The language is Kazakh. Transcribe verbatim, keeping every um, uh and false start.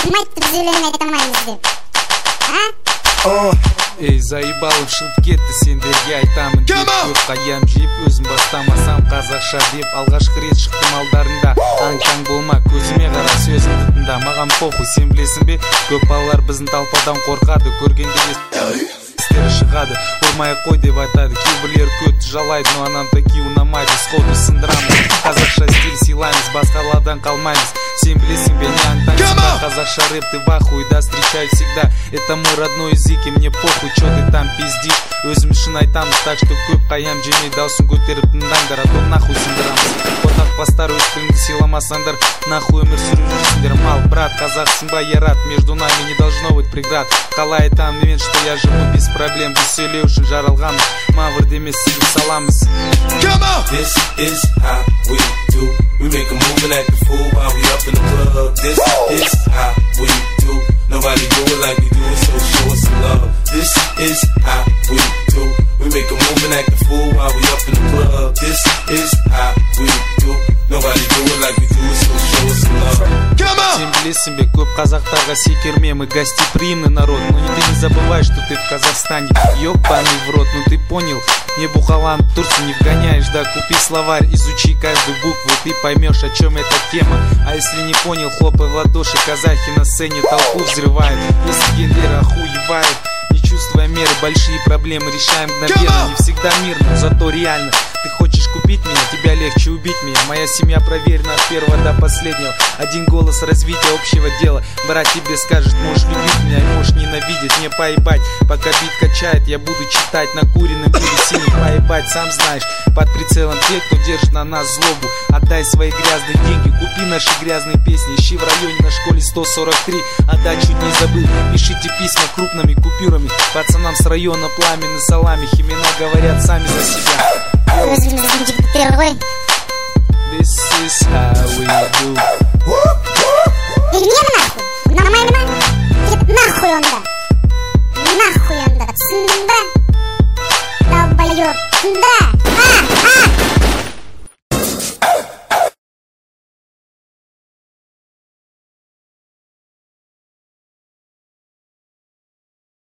мать ты зеленая тамализде. А? Эй, заебалым шығып кетті сендерге айтамын деп көп қаям жеп өзім бастамасам қазақша деп алғашқы рет шықтым алдарында. Аң-таң болма, көзіме қара, сөзімді тыңда, маған похуй, сен білесің бе? Көп балалар біздің талпадан қорқады, көргенде істері шығады, ұрмай қой деп айтады. Кейбірлер көтті жалайды, но анам таки ұнамайды, сходу сындырамыз. Қазақша стиль сыйлаймыз, басқалардан қалмаймыз. Сен білесің бе, не аң-таң, қазақша рэп ты в ахуе, да, встречай всегда. Это мой родной язык, и мне похуй, чё ты там пиздишь. Өзім үшін айтамыз, так что көп қаям жемей, даусын көтеріп тыңдаңдар, а то нахуй сындырамыз. Отақ бастар, өз тіліңді сыйламасаңдар, нахуй өмір сүріп жүрсіңдер. Мал, брат, қазақсың ба, я рад, между нами не должно быть преград. Қалай айтам мен, что я живу без проблем, біз сөйлеу үшін жаралғанбыз, мавр демес сізді саламыз. This is how we do. We make a move and act a fool while we up in the club. This is how we do. Nobody do it like we do it, so show us some love. This is how we do. We make a move and act a fool while we up in the club. This is how we do. Nobody do it like we do it, so show us some love. Come on! Сен білесің бе, көп қазақтарға секерме, мы гостеприимный народ. Но ты не забывай, что ты в Казахстане, ёбаный в рот, ну ты понял? Не бухалан, Турцию не вгоняешь, да, купи словарь, изучи каждую букву, ты поймешь, о чем эта тема. А если не понял, хлопай в ладоши, казахи на сцене толпу взрывают. Если гендеры охуевают, не чувствуя меры, большие проблемы решаем мгновенно. Не всегда мирно, зато реально. Ты хочешь купить меня, тебя легче убить меня. Моя семья проверена от первого до последнего. Один голос развития общего дела. Брат тебе скажет, можешь любить меня, можешь ненавидеть, мне поебать. Пока бит качает, я буду читать накуренным пересинем. Поебать, сам знаешь, под прицелом те, кто держит на нас злобу. Отдай свои грязные деньги, купи наши грязные песни. Ищи в районе на школе сто сорок три. Отдай, чуть не забыл, пишите письма крупными купюрами. Пацанам с района пламенный салами. Имена говорят сами за себя. This is how we do.